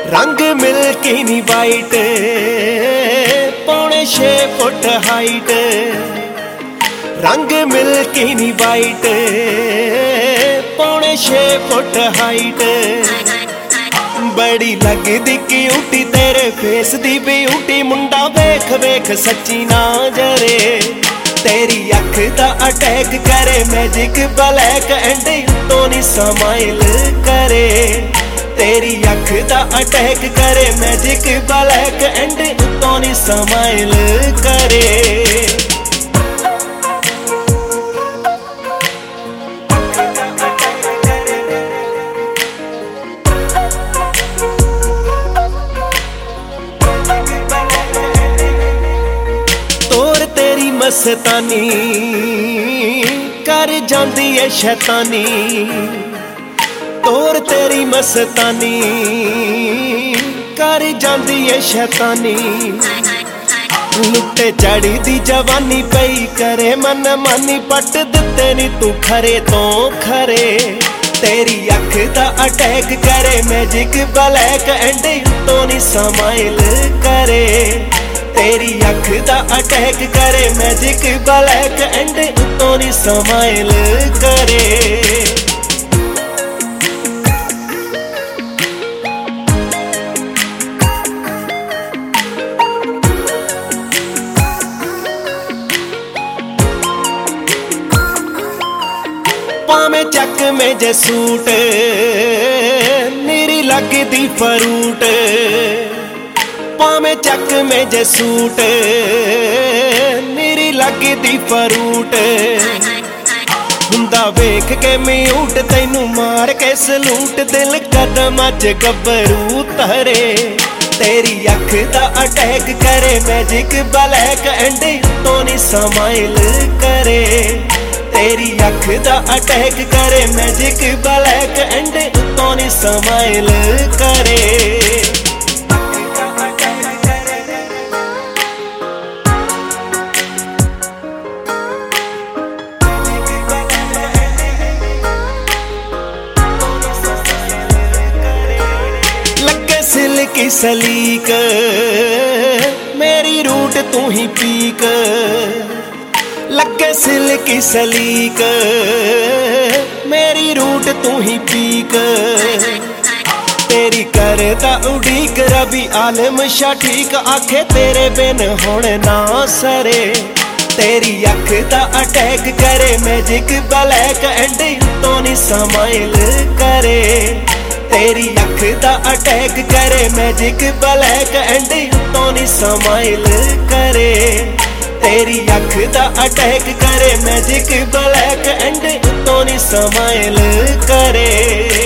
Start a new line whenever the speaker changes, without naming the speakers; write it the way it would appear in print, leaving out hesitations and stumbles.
रंग मिल्की नी वाइट, पौने 6 फुट हाइट। रंग मिल्की नी वाइट, पौने 6 फुट हाइट। बड़ी लगदी क्यूटी तेरे फेस दी ब्यूटी, मुंडा वेख वेख सच्ची ना जरे। तेरी अख दा अटैक करे मैजिक ब्लैक एंड तो नी स्माइल करे। तेरी अख दा अटैक करे मैजिक ब्लैक एंड तो नी स्माइल करे। मस्तानी कर जांदी है शैतानी, तोर तेरी मस्तानी कर जांदी है शैतानी। लुट्टे चढ़ी दी जवानी पई करे मन मानी, पट दिते नी तू खरे तो खरे। तेरी अख दा अटैक करे मैजिक ब्लैक एंड तो नी स्माइल करे। तेरी अख दा अटैक करे मैजिक ब्लैक एंड तो नी स्माइल करे। पावे चक में जे सूट, मेरी लगदी फ्रूट। पावे चक में जे सूट, मेरी लगदी फ्रूट। हुंदा वेख के म्यूट तैनू मार के सलूट, दिल कदमां च गब्बरू तरे। तेरी अख दा अटैक करे मैजिक ब्लैक एंड तो नी स्माइल करे। तेरी अख दा अटैक करे मैजिक ब्लैक एंड तो नी स्माइल करे। सिल्की सलीक मेरी रूट तू ही पीक, लगे सिल्की सलीक मेरी रूट तू ही पीक। तेरी करदा उड़ीक रवि आलम शाह ठीक, आखे तेरे बिन हुण ना सरे। तेरी अख दा अटैक करे मैजिक ब्लैक एंड तो नी स्माइल करे। तेरी अख दा अटैक करे मैजिक ब्लैक एंड तो नी स्माइल करे। तेरी अख दा अटैक करे मैजिक ब्लैक एंड तो नी स्माइल करे।